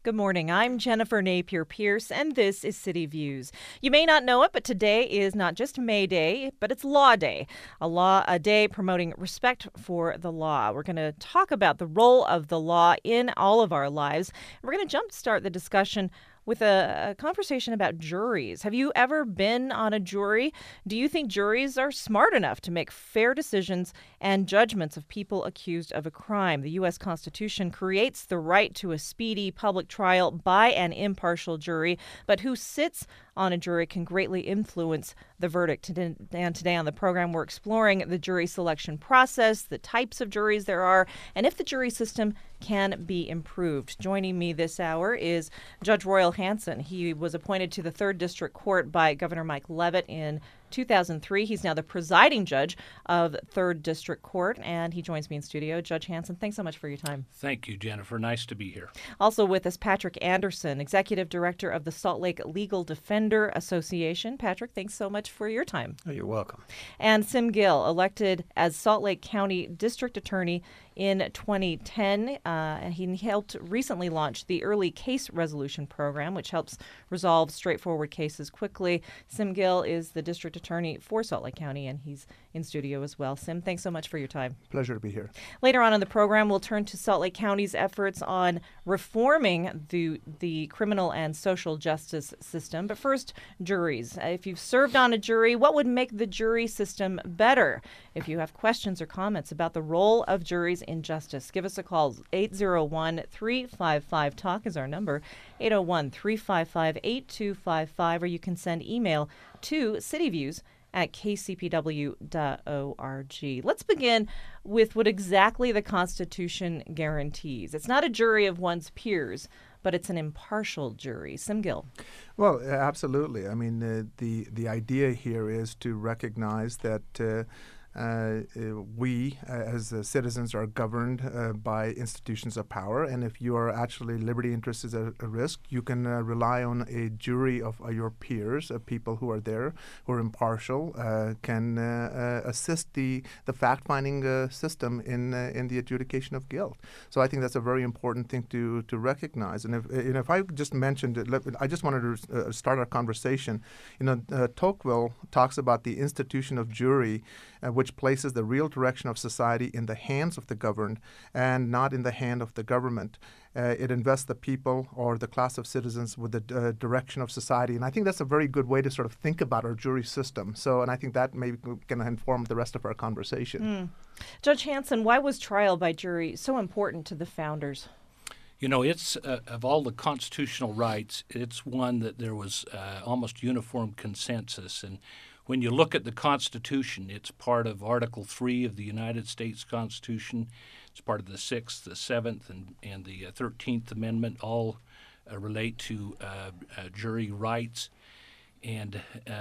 Good morning. I'm Jennifer Napier Pierce, and this is City Views. You may not know it, but today is not just May Day, but it's Law Day, a day promoting respect for the law. We're going to talk about the role of the law in all of our lives. We're going to jumpstart the discussion with a conversation about juries. Have you ever been on a jury? Do you think juries are smart enough to make fair decisions and judgments of people accused of a crime? The U.S. Constitution creates the right to a speedy public trial by an impartial jury, but who sits on a jury can greatly influence the verdict. And today on the program, we're exploring the jury selection process, the types of juries there are, and if the jury system can be improved. Joining me this hour is Judge Royal Hansen. He was appointed to the 3rd District Court by Governor Mike Leavitt in 2003. He's now the presiding judge of 3rd District Court, and he joins me in studio. Judge Hansen, thanks so much for your time. Thank you, Jennifer. Nice to be here. Also with us, Patrick Anderson, Executive Director of the Salt Lake Legal Defender Association. Patrick, thanks so much for your time. Oh, you're welcome. And Sim Gill, elected as Salt Lake County District Attorney in 2010. He helped recently launch the Early Case Resolution Program, which helps resolve straightforward cases quickly. Sim Gill is the District Attorney for Salt Lake County, and he's in studio as well. Sim, thanks so much for your time. Pleasure to be here. Later on in the program, we'll turn to Salt Lake County's efforts on reforming the criminal and social justice system. But first, juries. If you've served on a jury, what would make the jury system better? If you have questions or comments about the role of juries in justice, give us a call. 801-355-TALK is our number. 801-355-8255, or you can send email to cityviews@kcpw.org. Let's begin with what exactly the Constitution guarantees. It's not a jury of one's peers, but it's an impartial jury. Sim Gill. Well, absolutely. I mean, the idea here is to recognize that we, as citizens, are governed by institutions of power, and if your actually liberty interest is at risk, you can rely on a jury of your peers, people who are there, who are impartial, can assist the fact-finding system in the adjudication of guilt. So I think that's a very important thing to recognize. And if I just mentioned it, I just wanted to start our conversation. Tocqueville talks about the institution of jury, which places the real direction of society in the hands of the governed and not in the hand of the government. It invests the people or the class of citizens with the direction of society. And I think that's a very good way to sort of think about our jury system. And I think that maybe can inform the rest of our conversation. Judge Hansen, why was trial by jury so important to the founders? You know, it's of all the constitutional rights, it's one that there was almost uniform consensus. And when you look at the Constitution, it's part of Article 3 of the United States Constitution. It's part of the 6th, the 7th, and the 13th Amendment, all relate to jury rights. And,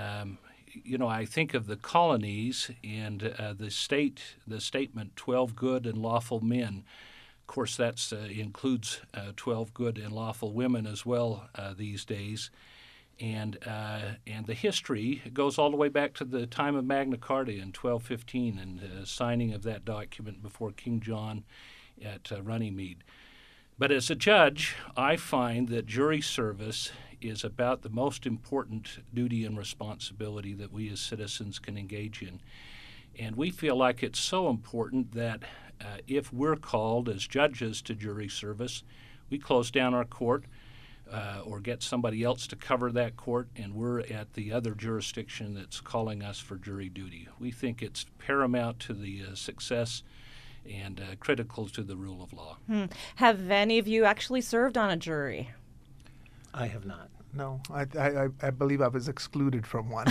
I think of the colonies and the statement, 12 good and lawful men. Of course, that includes 12 good and lawful women as well these days. And the history goes all the way back to the time of Magna Carta in 1215 and signing of that document before King John at Runnymede. But as a judge, I find that jury service is about the most important duty and responsibility that we as citizens can engage in. And we feel like it's so important that if we're called as judges to jury service, we close down our court, or get somebody else to cover that court, and we're at the other jurisdiction that's calling us for jury duty. We think it's paramount to the success and critical to the rule of law. Have any of you actually served on a jury? I have not. No, I believe I was excluded from one.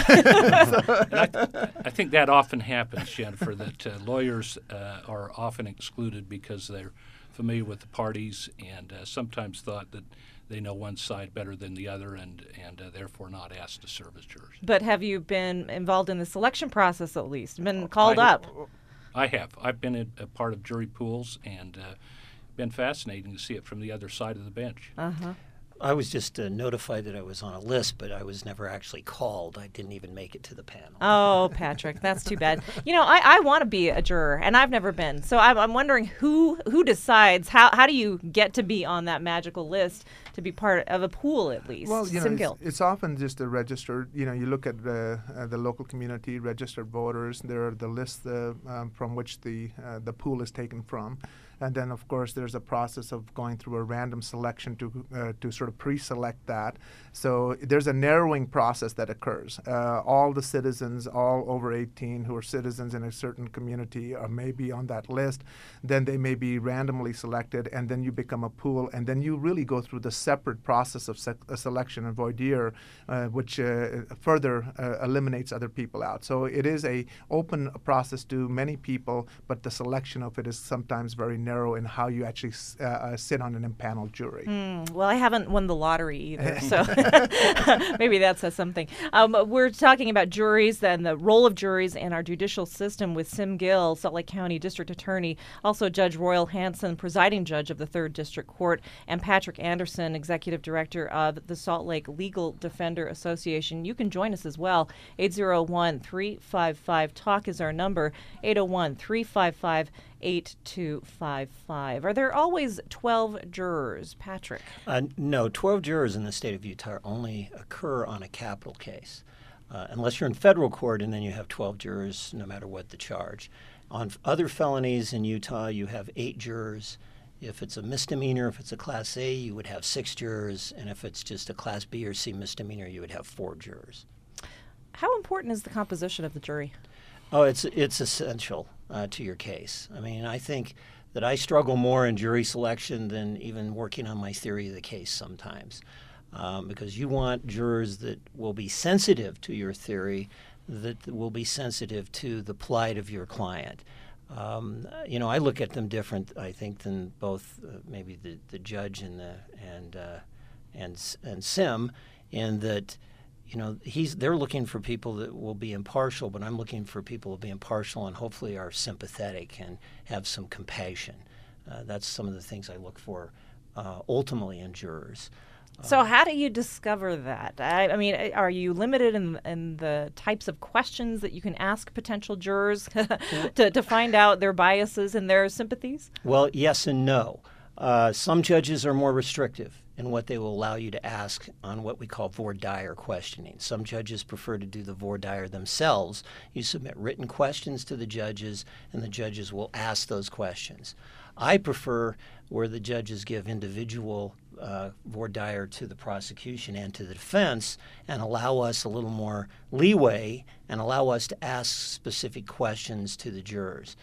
I think that often happens, Jennifer, that lawyers are often excluded because they're familiar with the parties and sometimes thought that they know one side better than the other and therefore not asked to serve as jurors. But have you been involved in the selection process at least? Been called up? I have. I've been a part of jury pools and been fascinating to see it from the other side of the bench. I was just notified that I was on a list, but I was never actually called. I didn't even make it to the panel. Oh, Patrick, that's too bad. I want to be a juror, and I've never been. So I'm wondering who decides, how do you get to be on that magical list to be part of a pool at least? Well, SimGill. it's often just a registered, you look at the local community, registered voters, there are the lists from which the pool is taken from. And then, of course, there's a process of going through a random selection to sort of pre-select that. So there's a narrowing process that occurs. All the citizens, all over 18 who are citizens in a certain community may be on that list. Then they may be randomly selected, and then you become a pool. And then you really go through the separate process of selection and voir dire, which further eliminates other people out. So it is a open process to many people, but the selection of it is sometimes very narrow in how you actually sit on an impaneled jury. Well, I haven't won the lottery either, so maybe that says something. We're talking about juries and the role of juries in our judicial system with SimGill, Salt Lake County District Attorney, also Judge Royal Hanson, presiding judge of the 3rd District Court, and Patrick Anderson, Executive Director of the Salt Lake Legal Defender Association. You can join us as well. 801-355-TALK is our number, 801-355-8255. Are there always 12 jurors, Patrick? No, 12 jurors in the state of Utah only occur on a capital case, unless you're in federal court, and then you have 12 jurors no matter what the charge. On other felonies in Utah, you have 8 jurors. If it's a misdemeanor, if it's a Class A, you would have 6 jurors, and if it's just a Class B or C misdemeanor, you would have 4 jurors. How important is the composition of the jury? Oh, it's essential to your case. I mean, I think that I struggle more in jury selection than even working on my theory of the case sometimes, because you want jurors that will be sensitive to your theory, that will be sensitive to the plight of your client. I look at them different, I think, than both maybe the judge and Sim, in that. They're looking for people that will be impartial, but I'm looking for people who will be impartial and hopefully are sympathetic and have some compassion. That's some of the things I look for ultimately in jurors. So how do you discover that? I mean, are you limited in the types of questions that you can ask potential jurors to find out their biases and their sympathies? Well, yes and no. Some judges are more restrictive in what they will allow you to ask on what we call voir dire questioning. Some judges prefer to do the voir dire themselves. You submit written questions to the judges, and the judges will ask those questions. I prefer where the judges give individual voir dire to the prosecution and to the defense and allow us a little more leeway and allow us to ask specific questions to the jurors.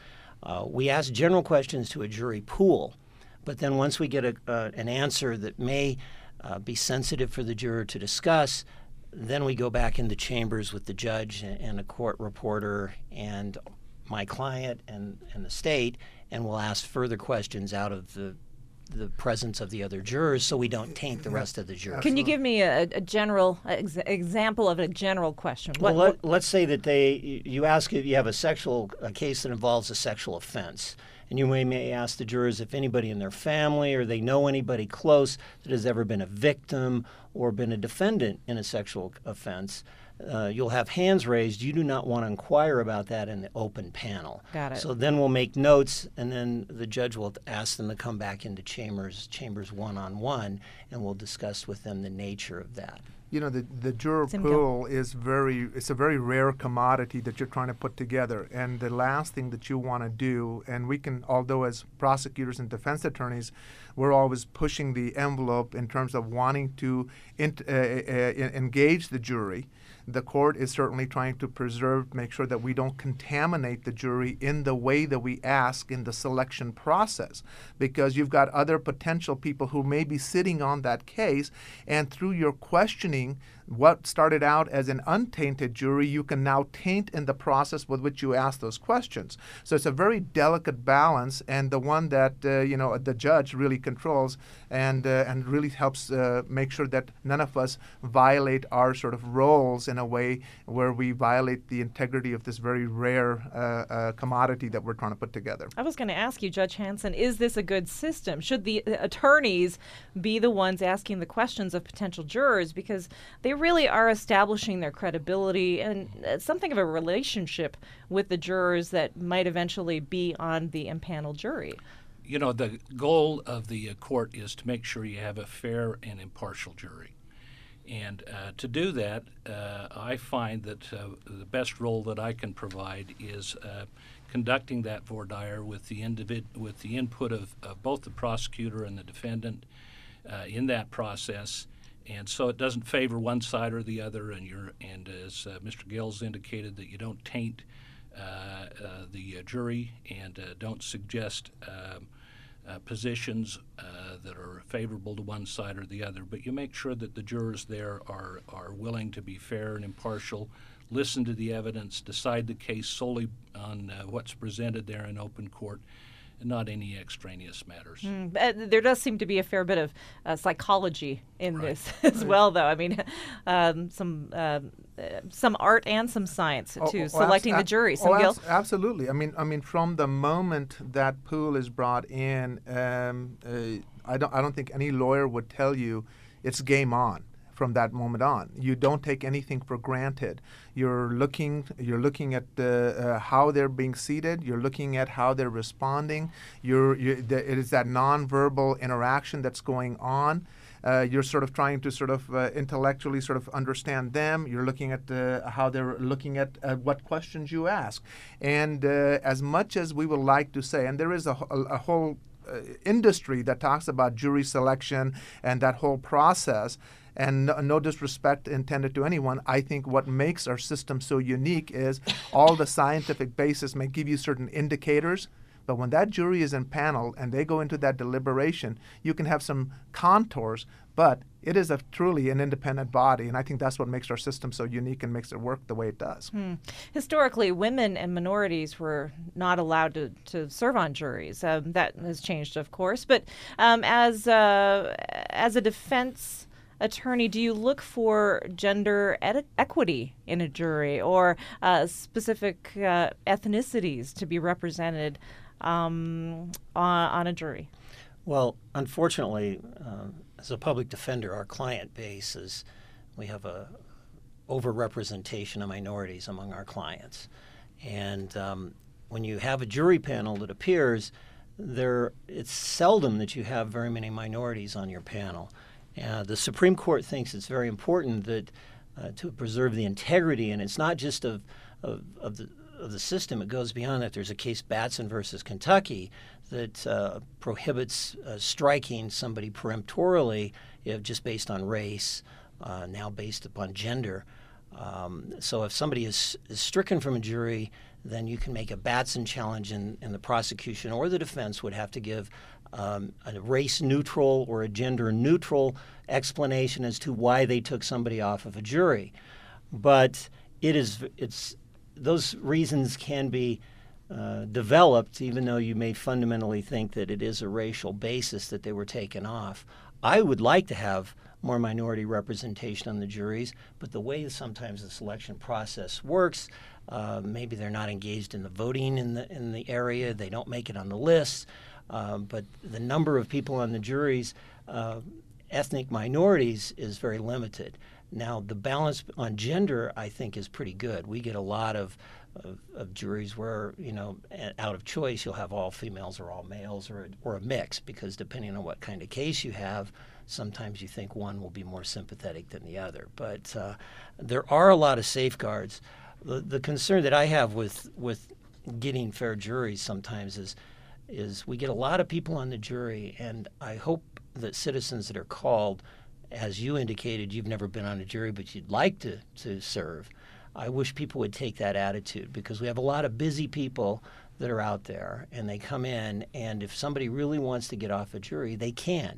We ask general questions to a jury pool, but then once we get an answer that may be sensitive for the juror to discuss, then we go back into chambers with the judge and a court reporter and my client and the state, and we'll ask further questions out of the presence of the other jurors so we don't taint the rest of the jury. Can you give me a general example of a general question? Let's say that you ask if you have a case that involves a sexual offense. And you may ask the jurors if anybody in their family or they know anybody close that has ever been a victim or been a defendant in a sexual offense. You'll have hands raised. You do not want to inquire about that in the open panel. Got it. So then we'll make notes, and then the judge will ask them to come back into chambers one-on-one, and we'll discuss with them the nature of that. The juror pool it's a very rare commodity that you're trying to put together. And the last thing that you want to do, and we can, although as prosecutors and defense attorneys, we're always pushing the envelope in terms of wanting to engage the jury. The court is certainly trying to make sure that we don't contaminate the jury in the way that we ask in the selection process, because you've got other potential people who may be sitting on that case, and through your questioning, what started out as an untainted jury, you can now taint in the process with which you ask those questions. So it's a very delicate balance, and the one that the judge really controls and really helps make sure that none of us violate our sort of roles in a way where we violate the integrity of this very rare commodity that we're trying to put together. I was going to ask you, Judge Hanson, is this a good system? Should the attorneys be the ones asking the questions of potential jurors, because they really are establishing their credibility and something of a relationship with the jurors that might eventually be on the impaneled jury? You know, the goal of the court is to make sure you have a fair and impartial jury. And to do that, I find that the best role that I can provide is conducting that voir dire with the input of both the prosecutor and the defendant in that process, and so it doesn't favor one side or the other. And as Mr. Gills indicated, that you don't taint the jury and don't suggest positions that are favorable to one side or the other, but you make sure that the jurors there are willing to be fair and impartial, listen to the evidence, decide the case solely on what's presented there in open court, and not any extraneous matters. There does seem to be a fair bit of psychology in this as well, though. I mean, some art and some science to selecting the jury. Gil? Absolutely. I mean, from the moment that pool is brought in, I don't think any lawyer would tell you it's game on. From that moment on, you don't take anything for granted. You're looking at how they're being seated. You're looking at how they're responding. It is that nonverbal interaction that's going on. You're sort of trying to intellectually understand them. You're looking at how they're looking at what questions you ask. And as much as we would like to say, and there is a whole industry that talks about jury selection and that whole process. And no disrespect intended to anyone, I think what makes our system so unique is all the scientific basis may give you certain indicators, but when that jury is impaneled and they go into that deliberation, you can have some contours, but it is truly an independent body, and I think that's what makes our system so unique and makes it work the way it does. Historically, women and minorities were not allowed to serve on juries. That has changed, of course, but as a defense attorney, do you look for gender equity in a jury or specific ethnicities to be represented on a jury? Well, unfortunately, as a public defender, our client base is, we have a overrepresentation of minorities among our clients. And when you have a jury panel that appears, it's seldom that you have very many minorities on your panel. The Supreme Court thinks it's very important that to preserve the integrity, and it's not just of the system. It goes beyond that. There's a case, Batson versus Kentucky, that prohibits striking somebody peremptorily just based on race, now based upon gender. So if somebody is stricken from a jury, then you can make a Batson challenge, and the prosecution or the defense would have to give a race-neutral or a gender-neutral explanation as to why they took somebody off of a jury. But those reasons can be developed, even though you may fundamentally think that it is a racial basis that they were taken off. I would like to have more minority representation on the juries, but the way sometimes the selection process works, maybe they're not engaged in the voting in the area, they don't make it on the list. But the number of people on the juries, ethnic minorities, is very limited. Now, the balance on gender, I think, is pretty good. We get a lot of juries where, out of choice, you'll have all females or all males or a mix, because depending on what kind of case you have, sometimes you think one will be more sympathetic than the other. But there are a lot of safeguards. The concern that I have with getting fair juries sometimes is we get a lot of people on the jury, and I hope that citizens that are called, as you indicated, you've never been on a jury, but you'd like to serve. I wish people would take that attitude, because we have a lot of busy people that are out there, and they come in, and if somebody really wants to get off a jury, they can.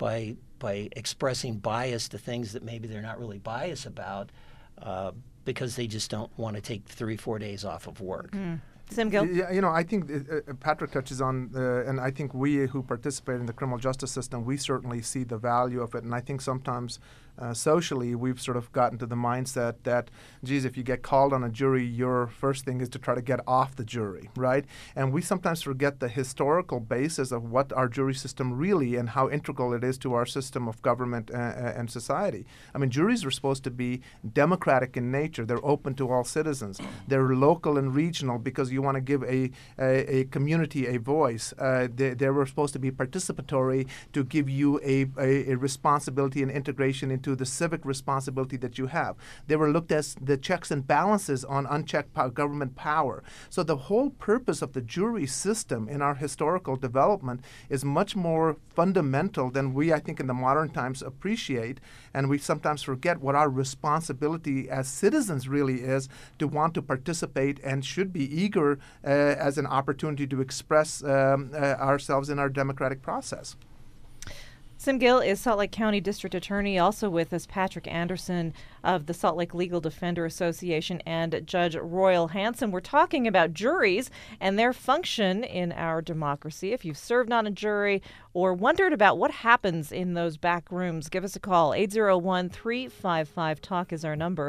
by expressing bias to things that maybe they're not really biased about because they just don't want to take 3-4 days off of work. Sim Gill? Yeah, I think Patrick touches on, and I think we who participate in the criminal justice system, we certainly see the value of it. And I think sometimes socially we've sort of gotten to the mindset that, geez, if you get called on a jury, your first thing is to try to get off the jury, right? And we sometimes forget the historical basis of what our jury system really and how integral it is to our system of government and society. I mean, juries are supposed to be democratic in nature. They're open to all citizens. They're local and regional because you want to give a community a voice. They were supposed to be participatory to give you a responsibility and integration into the civic responsibility that you have. They were looked as the checks and balances on unchecked government power. So the whole purpose of the jury system in our historical development is much more fundamental than we, I think, in the modern times appreciate. And we sometimes forget what our responsibility as citizens really is to want to participate and should be eager as an opportunity to express ourselves in our democratic process. Sim Gill is Salt Lake County District Attorney. Also with us, Patrick Anderson of the Salt Lake Legal Defender Association and Judge Royal Hansen. We're talking about juries and their function in our democracy. If you've served on a jury or wondered about what happens in those back rooms, give us a call. 801-355-TALK is our number.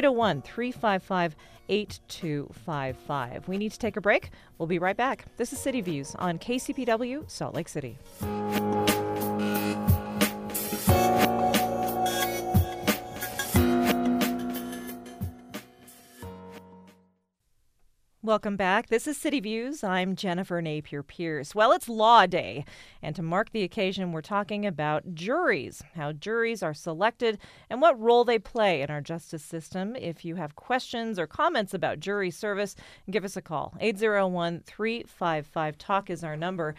801-355-8255. We need to take a break. We'll be right back. This is City Views on KCPW, Salt Lake City. Welcome back. This is City Views. I'm Jennifer Napier Pierce. Well, it's Law Day, and to mark the occasion, we're talking about juries, how juries are selected, and what role they play in our justice system. If you have questions or comments about jury service, give us a call. 801-355-TALK is our number.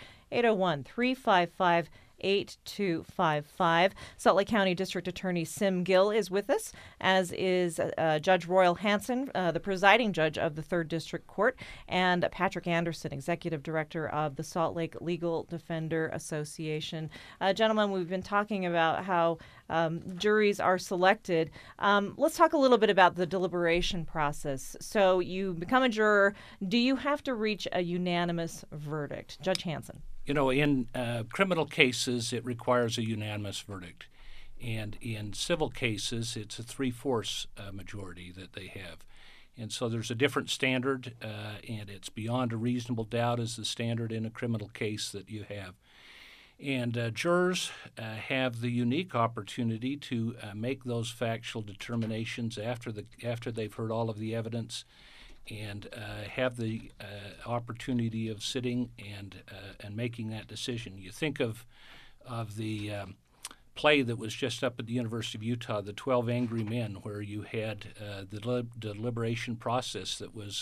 801-355-8255. Salt Lake County District Attorney Sim Gill is with us, as is Judge Royal Hansen, the presiding judge of the 3rd District Court, and Patrick Anderson, Executive Director of the Salt Lake Legal Defender Association. Gentlemen, we've been talking about how juries are selected. Let's talk a little bit about the deliberation process. So you become a juror. Do you have to reach a unanimous verdict? Judge Hansen. You know, in criminal cases, it requires a unanimous verdict. And in civil cases, it's a 3/4 majority that they have. And so there's a different standard, and it's beyond a reasonable doubt is the standard in a criminal case that you have. And jurors have the unique opportunity to make those factual determinations after they've heard all of the evidence, and have the opportunity of sitting and making that decision. You think of the play that was just up at the University of Utah, The 12 Angry Men, where you had the deliberation process that was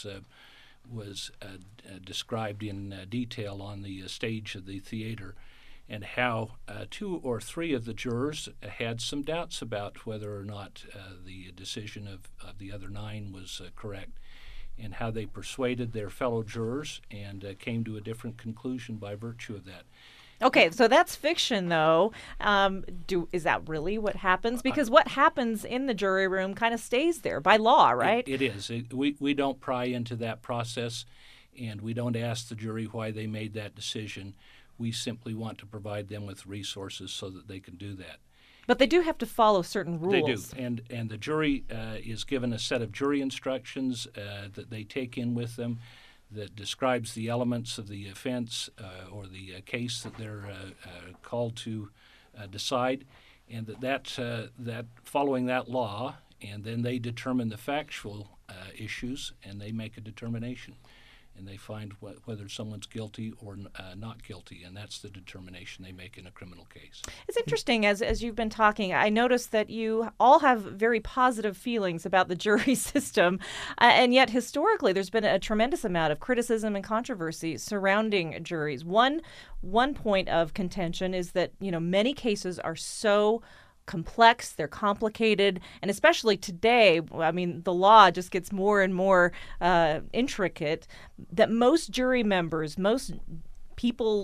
described in detail on the stage of the theater, and how 2 or 3 of the jurors had some doubts about whether or not the decision of the other 9 was correct, and how they persuaded their fellow jurors and came to a different conclusion by virtue of that. Okay, so that's fiction, though. Is that really what happens? Because what happens in the jury room kind of stays there by law, right? It is. We don't pry into that process, and we don't ask the jury why they made that decision. We simply want to provide them with resources so that they can do that. But they do have to follow certain rules. They do, and the jury is given a set of jury instructions that they take in with them that describes the elements of the offense or the case that they're called to decide, and that following that law, and then they determine the factual issues, and they make a determination. And they find whether someone's guilty or not guilty, and that's the determination they make in a criminal case. It's interesting, as you've been talking, I noticed that you all have very positive feelings about the jury system, and yet historically there's been a tremendous amount of criticism and controversy surrounding juries. One point of contention is that, many cases are so complex, they're complicated, and especially today, the law just gets more and more intricate, that most jury members, most people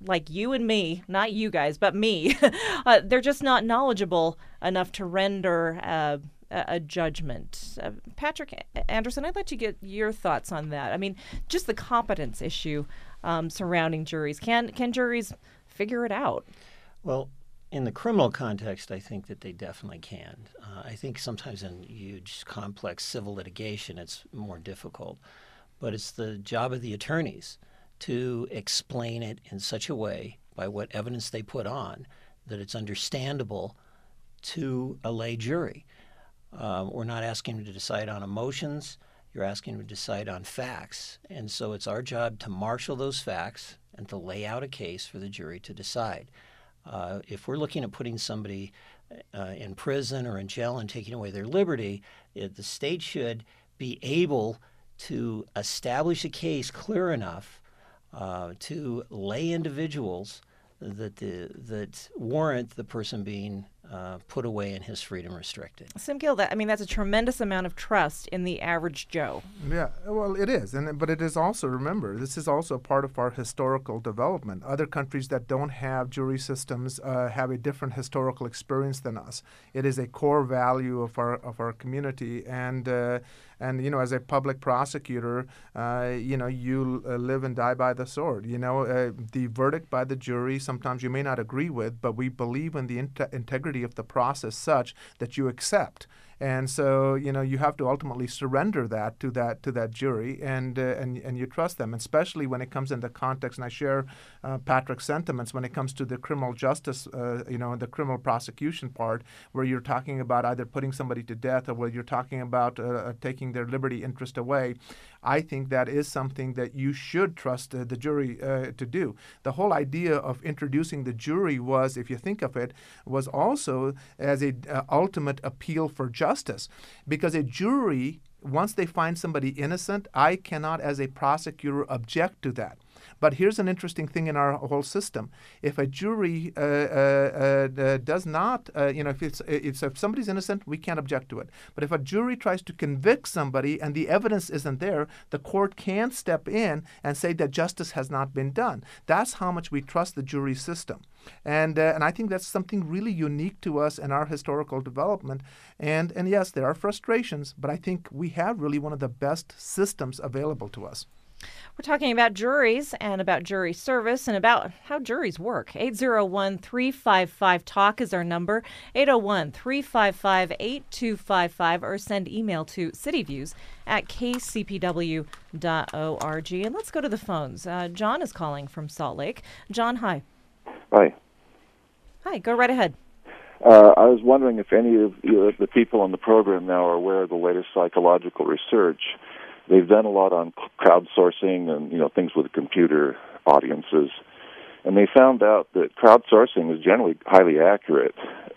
like you and me, not you guys, but me, they're just not knowledgeable enough to render a judgment. Patrick Anderson, I'd like to get your thoughts on that. I mean, just the competence issue surrounding juries. Can juries figure it out? Well, in the criminal context, I think that they definitely can. I think sometimes in huge, complex civil litigation, it's more difficult. But it's the job of the attorneys to explain it in such a way, by what evidence they put on, that it's understandable to a lay jury. We're not asking them to decide on emotions. You're asking them to decide on facts. And so it's our job to marshal those facts and to lay out a case for the jury to decide. If we're looking at putting somebody in prison or in jail and taking away their liberty, the state should be able to establish a case clear enough to lay individuals that warrant the person being put away and his freedom restricted. Sim Gill, that's a tremendous amount of trust in the average Joe. Yeah, well, it is, but it is also, remember, this is also part of our historical development. Other countries that don't have jury systems have a different historical experience than us. It is a core value of our community, and as a public prosecutor, you live and die by the sword. The verdict by the jury, sometimes you may not agree with, but we believe in the integrity of the process such that you accept. And so, you have to ultimately surrender that to that jury, and you trust them, especially when it comes in the context. And I share Patrick's sentiments when it comes to the criminal justice, the criminal prosecution part, where you're talking about either putting somebody to death or where you're talking about taking their liberty interest away. I think that is something that you should trust the jury to do. The whole idea of introducing the jury was, if you think of it, was also as a ultimate appeal for justice, because a jury, once they find somebody innocent, I cannot as a prosecutor object to that. But here's an interesting thing in our whole system. If a jury does not, if somebody's innocent, we can't object to it. But if a jury tries to convict somebody and the evidence isn't there, the court can step in and say that justice has not been done. That's how much we trust the jury system. And I think that's something really unique to us in our historical development. And yes, there are frustrations, but I think we have really one of the best systems available to us. We're talking about juries and about jury service and about how juries work. 801-355-TALK is our number, 801-355-8255, or send email to cityviews@kcpw.org. And let's go to the phones. John is calling from Salt Lake. John, hi. Hi. Hi, go right ahead. I was wondering if any of the people on the program now are aware of the latest psychological research. They've done a lot on crowdsourcing and things with computer audiences, and they found out that crowdsourcing is generally highly accurate,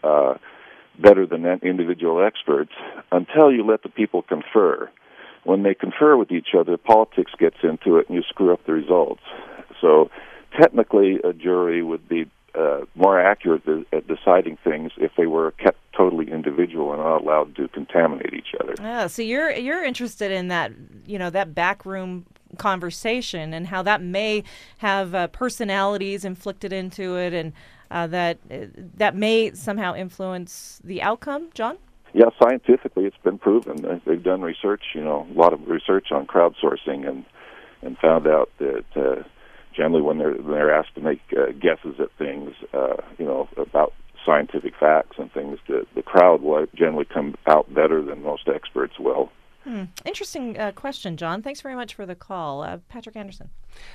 better than individual experts, until you let the people confer. When they confer with each other, politics gets into it, and you screw up the results. So technically, a jury would be more accurate at deciding things if they were kept totally individual and not allowed to contaminate each other. So you're interested in that, that backroom conversation and how that may have personalities inflicted into it, and that may somehow influence the outcome, John? Yeah, scientifically it's been proven. They've done research, a lot of research on crowdsourcing, and found out that generally when they're asked to make guesses at things, about scientific facts and things, the crowd will generally come out better than most experts will. Interesting question, John. Thanks very much for the call. Patrick Anderson.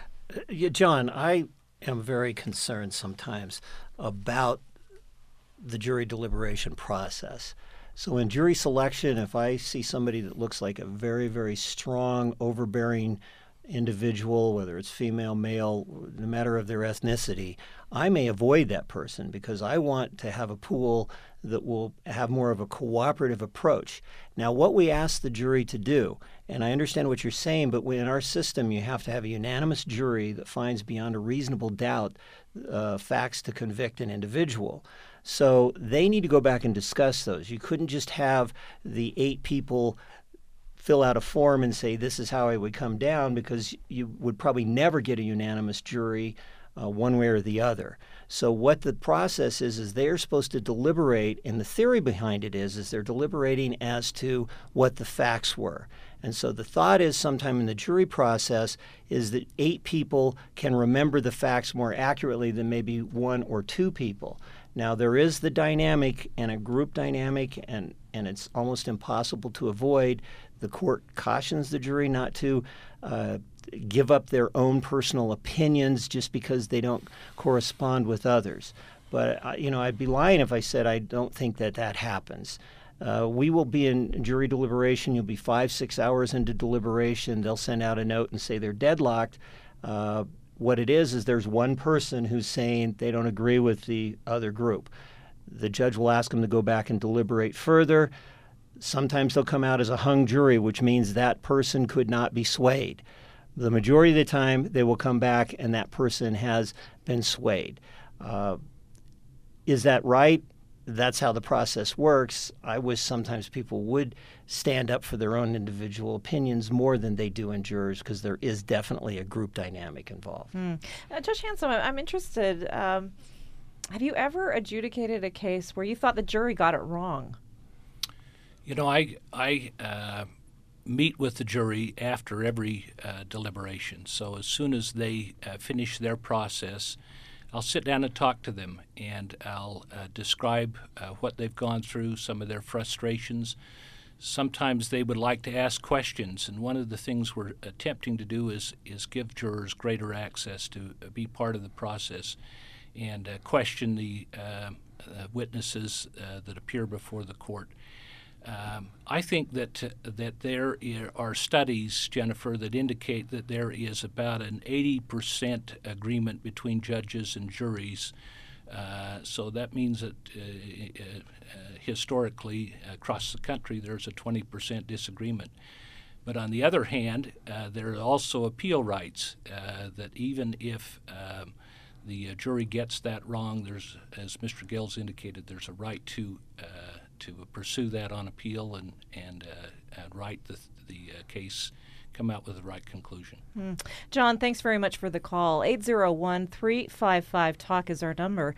John, I am very concerned sometimes about the jury deliberation process. So in jury selection, if I see somebody that looks like a very, very strong, overbearing individual, whether it's female, male, no matter of their ethnicity, I may avoid that person because I want to have a pool that will have more of a cooperative approach. Now, what we ask the jury to do, and I understand what you're saying, but in our system, you have to have a unanimous jury that finds beyond a reasonable doubt facts to convict an individual. So they need to go back and discuss those. You couldn't just have the 8 people fill out a form and say, this is how I would come down, because you would probably never get a unanimous jury one way or the other. So what the process is they're supposed to deliberate, and the theory behind it is they're deliberating as to what the facts were. And so the thought is sometime in the jury process is that 8 people can remember the facts more accurately than maybe 1 or 2 people. Now, there is the dynamic and a group dynamic, and it's almost impossible to avoid. The court cautions the jury not to give up their own personal opinions just because they don't correspond with others. But, I'd be lying if I said I don't think that happens. We will be in jury deliberation. You'll be 5-6 hours into deliberation. They'll send out a note and say they're deadlocked. What it is there's one person who's saying they don't agree with the other group. The judge will ask them to go back and deliberate further. Sometimes they'll come out as a hung jury, which means that person could not be swayed. The majority of the time, they will come back and that person has been swayed. Is that right? That's how the process works. I wish sometimes people would stand up for their own individual opinions more than they do in jurors, because there is definitely a group dynamic involved. Judge Hanson, I'm interested. Have you ever adjudicated a case where you thought the jury got it wrong? I meet with the jury after every deliberation. So as soon as they finish their process, I'll sit down and talk to them, and I'll describe what they've gone through, some of their frustrations. Sometimes they would like to ask questions, and one of the things we're attempting to do is give jurors greater access to be part of the process and question the witnesses that appear before the court. I think that there are studies, Jennifer, that indicate that there is about an 80% agreement between judges and juries. So that means that historically across the country there's a 20% disagreement. But on the other hand, there are also appeal rights that even if the jury gets that wrong, there's, as Mr. Gills indicated, there's a right to pursue that on appeal and write the case, come out with the right conclusion. John, thanks very much for the call. 801-355-TALK is our number.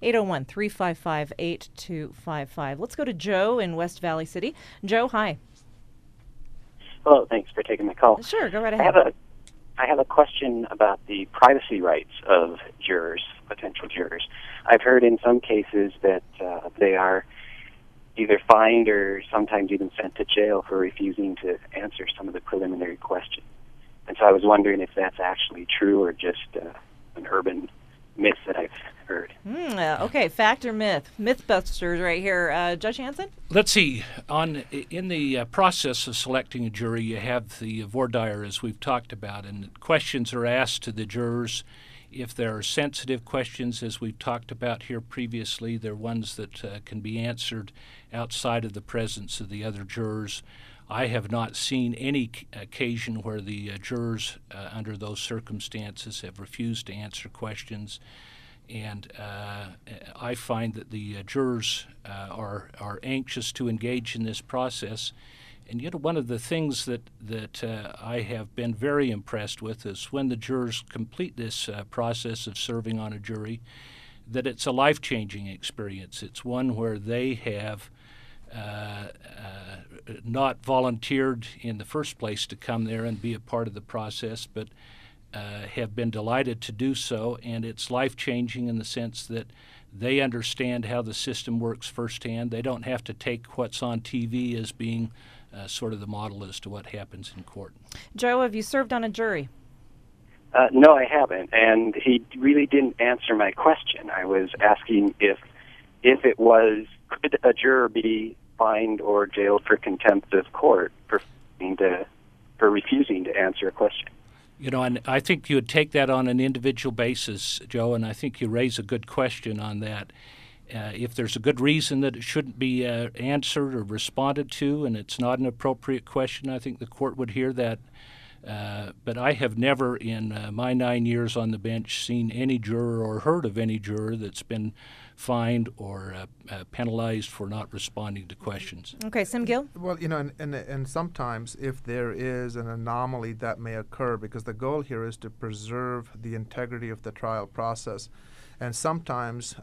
801-355-8255. Let's go to Joe in West Valley City. Joe, hi. Hello, thanks for taking my call. Sure, go right ahead. I have a question about the privacy rights of jurors, potential jurors. I've heard in some cases that they are either fined or sometimes even sent to jail for refusing to answer some of the preliminary questions. And so I was wondering if that's actually true or just an urban myth that I've heard. Okay, fact or myth? Mythbusters right here. Judge Hanson? Let's see. In the process of selecting a jury, you have the voir dire, as we've talked about, and questions are asked to the jurors. If there are sensitive questions, as we've talked about here previously, they're ones that can be answered outside of the presence of the other jurors. I have not seen any occasion where the jurors, under those circumstances, have refused to answer questions. And I find that the jurors are anxious to engage in this process. And one of the things that I have been very impressed with is when the jurors complete this process of serving on a jury, that it's a life-changing experience. It's one where they have not volunteered in the first place to come there and be a part of the process, but have been delighted to do so, and it's life-changing in the sense that they understand how the system works firsthand. They don't have to take what's on TV as being sort of the model as to what happens in court. Joe, have you served on a jury? No, I haven't, and he really didn't answer my question. I was asking if it was, could a juror be fined or jailed for contempt of court for refusing to answer a question? And I think you would take that on an individual basis, Joe, and I think you raise a good question on that. If there's a good reason that it shouldn't be answered or responded to and it's not an appropriate question, I think the court would hear that. But I have never in my 9 years on the bench seen any juror or heard of any juror that's been fined or penalized for not responding to questions. Okay, Sim Gill? Well, and sometimes if there is an anomaly that may occur, because the goal here is to preserve the integrity of the trial process, and sometimes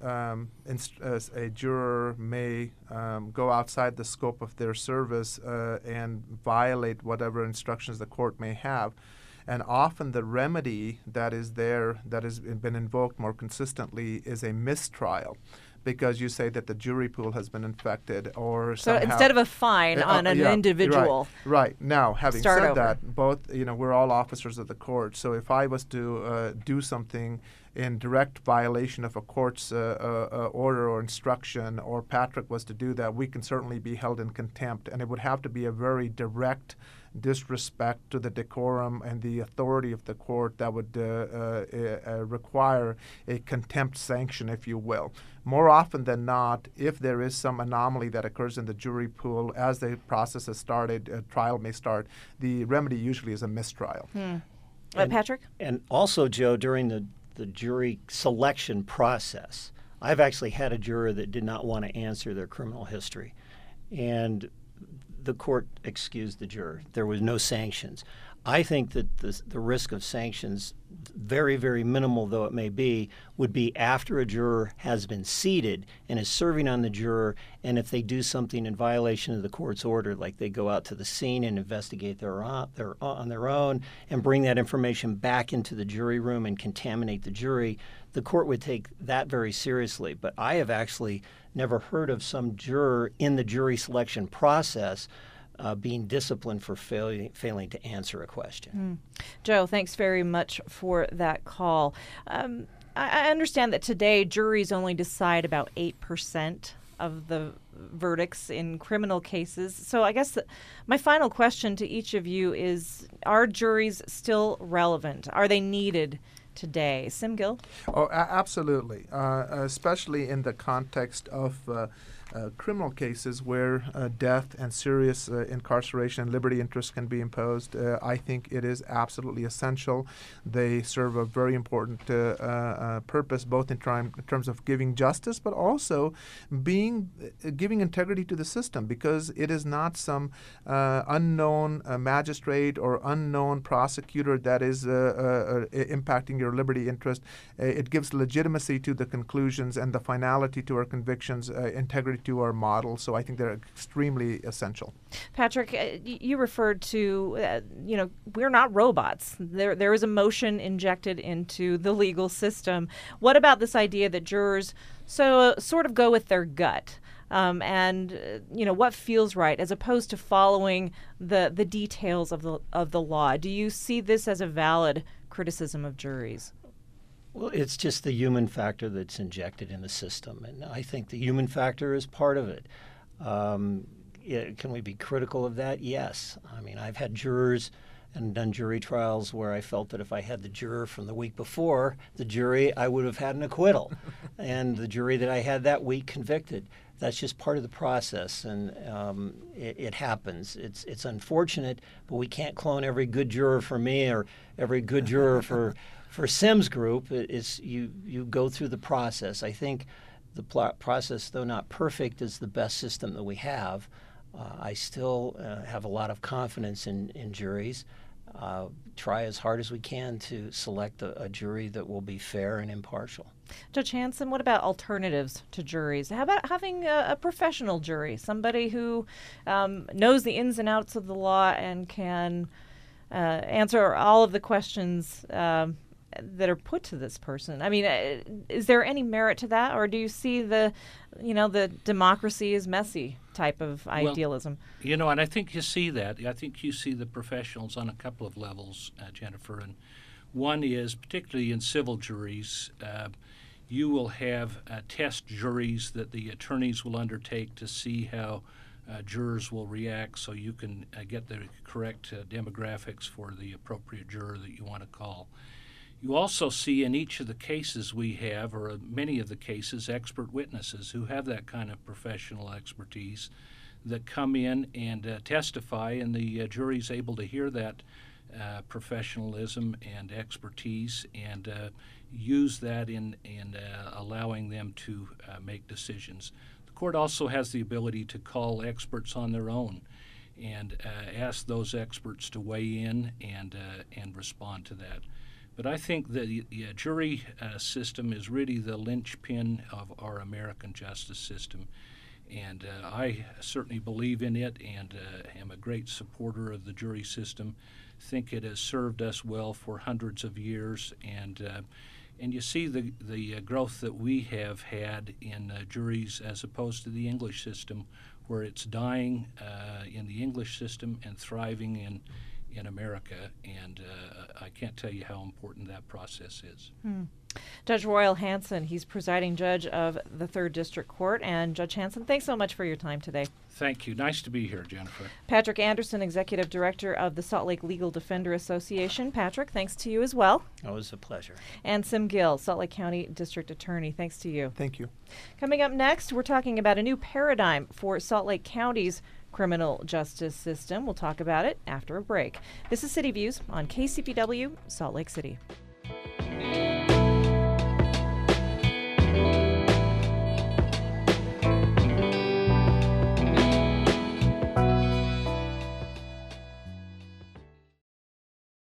a juror may go outside the scope of their service and violate whatever instructions the court may have. And often the remedy that is there, that has been invoked more consistently, is a mistrial, because you say that the jury pool has been infected, or So somehow, instead of a fine on an individual. Right. Now, having Start said over. that, both, we're all officers of the court. So if I was to do something in direct violation of a court's order or instruction, or Patrick was to do that, we can certainly be held in contempt. And it would have to be a very direct disrespect to the decorum and the authority of the court that would require a contempt sanction, if you will. More often than not, if there is some anomaly that occurs in the jury pool as the process has started, a trial may start, the remedy usually is a mistrial. Patrick? And also, Joe, during the jury selection process, I've actually had a juror that did not want to answer their criminal history, and the court excused the juror. There was no sanctions. I think that the risk of sanctions, very, very minimal though it may be, would be after a juror has been seated and is serving on the juror, and if they do something in violation of the court's order, like they go out to the scene and investigate on their own and bring that information back into the jury room and contaminate the jury, the court would take that very seriously. But I have actually never heard of some juror in the jury selection process being disciplined for failing to answer a question. Joe, thanks very much for that call. I understand that today juries only decide about 8% of the verdicts in criminal cases. So I guess my final question to each of you is, are juries still relevant? Are they needed today? Sim Gill? Oh, absolutely, especially in the context of criminal cases where death and serious incarceration and liberty interest can be imposed. I think it is absolutely essential. They serve a very important purpose, both in terms of giving justice, but also giving integrity to the system, because it is not some unknown magistrate or unknown prosecutor that is impacting your liberty interest. It gives legitimacy to the conclusions and the finality to our convictions, integrity to our model. So I think they're extremely essential. Patrick, you referred to, we're not robots. There is emotion injected into the legal system. What about this idea that jurors sort of go with their gut? What feels right, as opposed to following the details of the law? Do you see this as a valid criticism of juries? Well, it's just the human factor that's injected in the system, and I think the human factor is part of it. Can we be critical of that? Yes. I mean, I've had jurors and done jury trials where I felt that if I had the juror from the week before the jury, I would have had an acquittal, and the jury that I had that week convicted. That's just part of the process, and it happens. It's unfortunate, but we can't clone every good juror for me or every good juror for Sim's group. You go through the process. I think the process, though not perfect, is the best system that we have. I still have a lot of confidence in juries. Try as hard as we can to select a jury that will be fair and impartial. Judge Hanson, what about alternatives to juries? How about having a professional jury, somebody who knows the ins and outs of the law and can answer all of the questions that are put to this person? I mean, is there any merit to that, or do you see the democracy is messy type of idealism? And I think you see that. I think you see the professionals on a couple of levels, Jennifer. And one is, particularly in civil juries, you will have test juries that the attorneys will undertake to see how jurors will react, so you can get the correct demographics for the appropriate juror that you want to call. You also see in each of the cases we have, or many of the cases, expert witnesses who have that kind of professional expertise that come in and testify, and the jury's able to hear that professionalism and expertise, and use that in allowing them to make decisions. The court also has the ability to call experts on their own and ask those experts to weigh in and respond to that. But I think the jury system is really the linchpin of our American justice system. And I certainly believe in it and am a great supporter of the jury system. Think it has served us well for hundreds of years. And you see the growth that we have had in juries as opposed to the English system, where it's dying in the English system and thriving in America. And I can't tell you how important that process is. Judge Royal Hanson, he's presiding judge of the 3rd District Court. And Judge Hanson, thanks so much for your time today. Thank you. Nice to be here, Jennifer. Patrick Anderson, Executive Director of the Salt Lake Legal Defender Association. Patrick, thanks to you as well. It was a pleasure. And Sim Gill, Salt Lake County District Attorney. Thanks to you. Thank you. Coming up next, we're talking about a new paradigm for Salt Lake County's criminal justice system. We'll talk about it after a break. This is City Views on KCPW, Salt Lake City.